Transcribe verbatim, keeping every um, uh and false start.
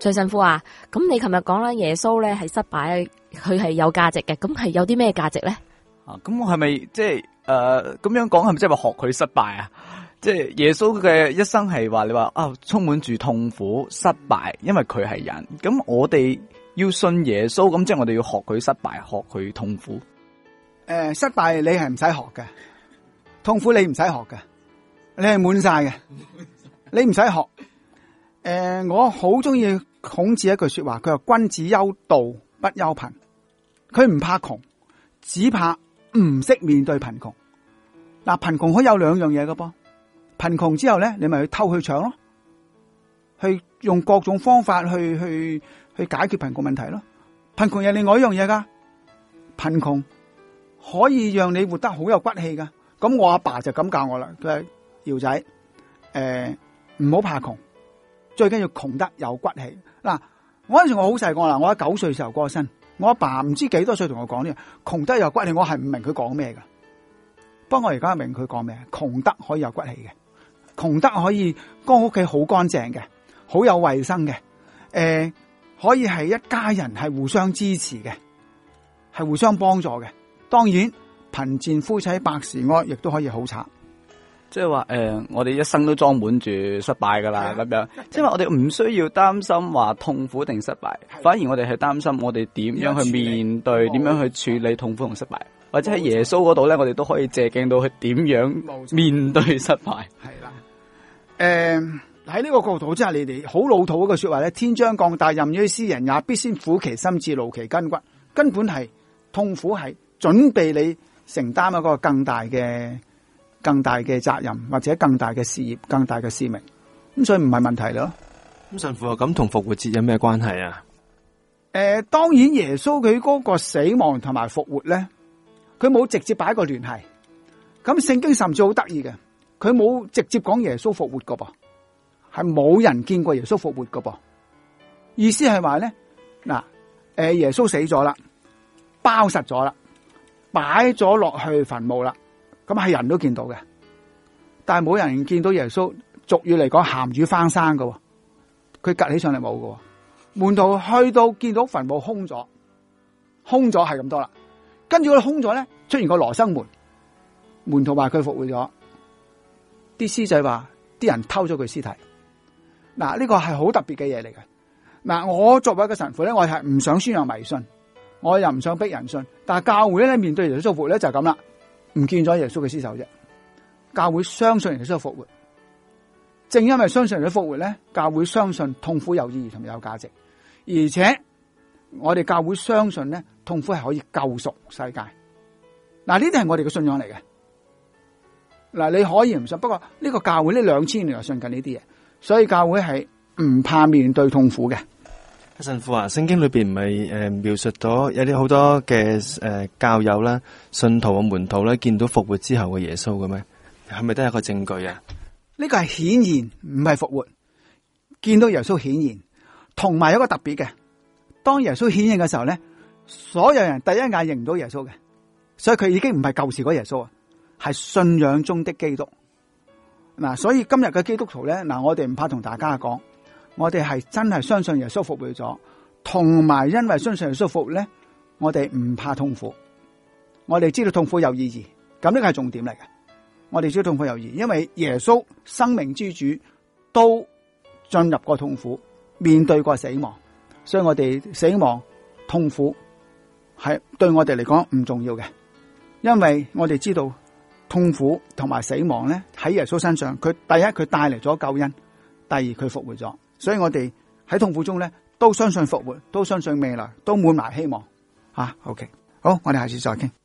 徐神父啊，咁你琴日講啦，耶穌咧係失敗，佢係有價值嘅，咁係有啲咩價值咧？ 啊，咁我係咪即係誒咁樣講係咪即係話學佢失敗啊？即係耶穌嘅一生係話你話啊，充滿住痛苦、失敗，因為佢係人。咁我哋要信耶穌，咁即係我哋要學佢失敗，學佢痛苦。 誒、呃，失敗你係唔使學嘅，痛苦你唔使學嘅，你係滿晒嘅，你唔使學。誒、呃，我好中意孔子一句說話，佢話君子憂道不憂貧，佢唔怕窮，只怕唔識面對貧窮。嗱，貧窮可以有兩樣嘢㗎噃。貧窮之後咧，你咪去偷去搶咯，去用各種方法去去去解決貧窮問題咯。貧窮係另外一樣嘢噶，貧窮可以讓你活得好有骨氣噶。咁我阿爸就咁教我啦，佢話姚仔，誒唔好怕窮，最緊要窮得有骨氣。嗱，我嗰陣時我好細個啦，我喺九歲時候過身，我阿爸唔知幾多歲同我講呢，窮得有骨氣，我係唔明佢講咩噶。不過我而家明佢講咩，窮得可以有骨氣嘅。窮得可以，個屋企好乾淨嘅，好有衛生嘅，誒、呃，可以係一家人係互相支持嘅，係互相幫助嘅。當然，貧賤夫妻百事哀，亦都可以好慘。 即係話誒，我哋一生都裝滿住失敗噶啦，咁樣。即係話我哋唔需要擔心話痛苦定失敗，反而我哋係擔心我哋點樣去面對，點樣去處理痛苦同失敗。或者喺耶穌嗰度咧，我哋都可以借鏡到佢點樣面對失敗。 係啦，誒喺呢個角度之下，你哋好老土嗰個說話咧，天將降大任於斯人也，必先苦其心志，勞其筋骨。根本係痛苦係準備你承擔一個更大嘅、更大嘅責任，或者更大嘅事業、更大嘅使命。咁所以唔係問題咯。 咁神父啊，咁同復活節有咩關係啊？ 誒、呃，當然耶穌佢嗰個死亡同埋復活咧。佢冇直接擺個聯繫，咁聖經甚至好得意嘅，佢冇直接講耶穌復活噶噃，係冇人見過耶穌復活噶噃。意思係話咧，嗱，誒，耶穌死咗啦，包實咗啦，擺咗落去墳墓啦，咁係人都見到嘅，但係冇人見到耶穌。俗語嚟講，鹹魚翻生噶，佢趌起上嚟冇噶。門徒去到見到墳墓空咗，空咗係咁多啦。跟住佢空咗咧，出現個羅生門，門徒話佢復活咗，啲屍仔話啲人偷咗佢屍體。嗱，呢個係好特別嘅嘢嚟嘅。嗱，我作為一個神父咧，我係唔想宣揚迷信，我又唔想逼人信。但係教會咧面對耶穌復活咧就係咁啦，唔見咗耶穌嘅屍首啫。教會相信耶穌復活，正因為相信耶穌復活咧，教會相信痛苦有意義同埋有價值，而且我哋教會相信咧。痛苦係可以救贖世界，嗱，呢啲係我哋嘅信仰嚟嘅。嗱，你可以唔信，不過呢個教會呢兩千年嚟信緊呢啲嘢，所以教會係唔怕面對痛苦嘅。 神父啊，聖經裏邊唔係誒描述咗有啲好多嘅誒、呃、教友啦、信徒嘅門徒咧，見到復活之後嘅耶穌嘅咩？係咪都係一個證據啊？ 呢個係顯現，唔係復活。見到耶穌顯現，同埋有一個特別嘅，當耶穌顯現嘅時候咧。所有人第一眼認唔到耶穌嘅，所以佢已經唔係舊時嗰耶穌啊，係信仰中的基督。嗱，所以今日嘅基督徒咧，嗱，我哋唔怕同大家講，我哋係真係相信耶穌復活咗，同埋因為相信耶穌復活咧，我哋唔怕痛苦，我哋知道痛苦有意義，咁呢個係重點嚟嘅。我哋知道痛苦有意義，因為耶穌生命之主都進入過痛苦，面對過死亡，所以我哋死亡痛苦。係對我哋嚟講唔重要嘅，因為我哋知道痛苦同埋死亡咧喺耶穌身上，佢第一佢帶嚟咗救恩，第二佢復活咗，所以我哋喺痛苦中咧都相信復活，都相信未來，都滿埋希望。吓，OK，好，我哋下次再傾。